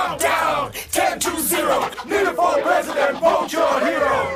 Countdown, 10 to 0. Kneel for president, vote your hero.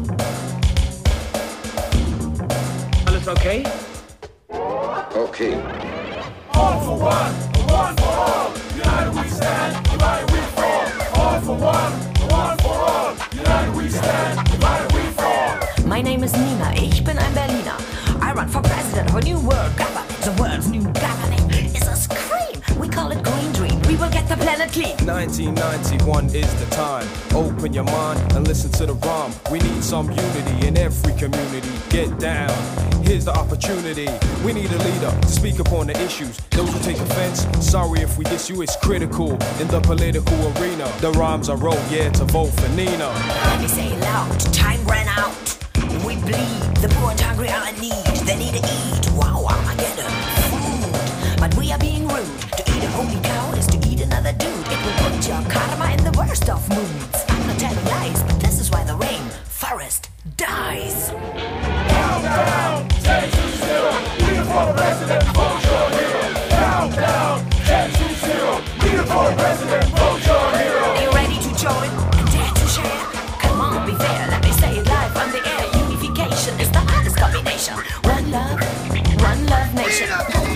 Alles okay? Okay. All for one for all. United we stand, divided we fall. All for one for all. United we stand, divided we fall. My name is Nina, ich bin ein Berliner. I run for president of a new world government. The world's new government is a scream. We call it Green Dream. We will get the planet clean. 1991 is the time. Open your mind and listen to the rhyme. We need some unity in every community. Get down. Here's the opportunity. We need a leader to speak upon the issues. Those who take offense, sorry if we diss you, it's critical in the political arena. The rhymes I wrote, yeah, to vote for Nina. Let me say it loud, time ran out. We bleed, the poor and hungry are in need. They need to eat, wow, Armageddon, food. But we are being rude. To eat a holy cow is to eat another dude. It will put your karma in the worst of moods. I'm not telling lies, but this is why the rainforest dies. Countdown, 10 to 0. Kneel for president, vote your hero. Countdown, 10 to 0. Kneel for president, vote your hero. Are you ready to join and dare to share? Come on, be fair, let me say it live on the air. Unification is the hardest combination. One love nation.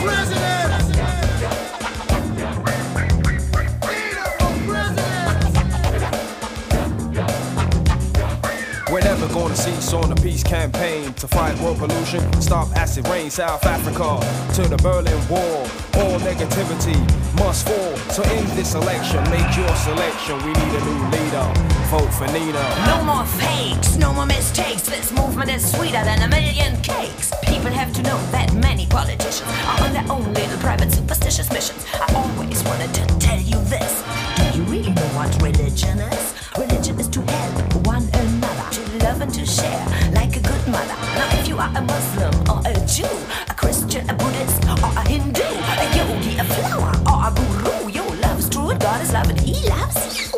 We're never gonna cease on the peace campaign to fight world pollution, stop acid rain, South Africa to the Berlin Wall. All negativity must fall. So in this election, make your selection. We need a new leader. Vote for Nina. No more fakes, no more mistakes. This movement is sweeter than a million cakes. People have to know that many politicians are on their own little private superstitious missions. I always wanted to tell you this. Do you really know what religion is? Religion is to help one another, to love and to share like a good mother. Now if you are a Muslim or a Jew, a Christian, a Buddhist or a Hindu, a yogi, a flower or a guru, your love is true and God is love and He loves you.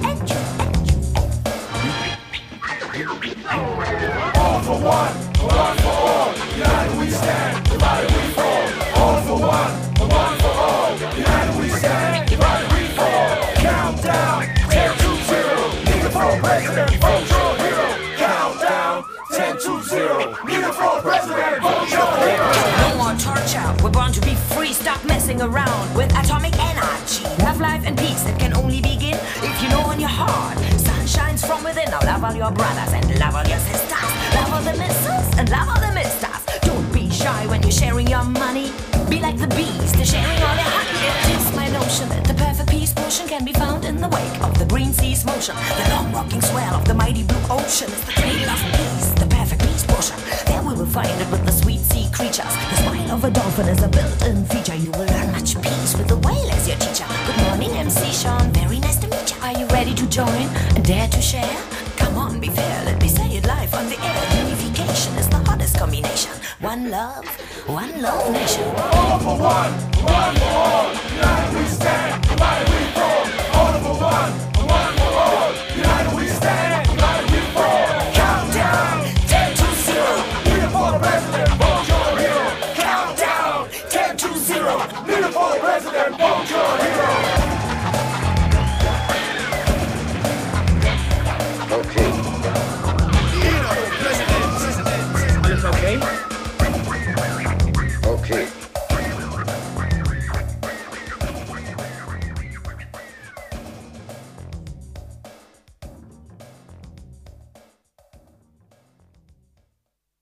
All for one for all. United we stand, divided we fall. All for one for all. United we stand, divided we fall. Countdown, 10 to 0. Kneel for president, vote your hero. Countdown, 10 to 0. Kneel for president, vote your hero. No more torture, we're born to be free. Stop messing around with atomic energy. Love, life and peace, it can only begin if you know in your heart sun shines from within. Now love all your brothers and love all your sisters. Love all the misses and love all the misters. Don't be shy when you're sharing your money. Be like the bees, they're sharing all their honey. It is my notion that the perfect peace potion can be found in the wake of the green sea's motion. The long rocking swell of the mighty blue ocean is the cradle of peace, the perfect peace potion. There we will find it with the sweet sea creatures. The smile of a dolphin is a built-in feature. You will learn much peace with the whale as your teacher. Good morning, MC Sean, very nice to meet you. Are you ready to join and dare to share? Come on, be fair, let me say it live on the air. Unification is the hottest combination. One love nation. All for one for all.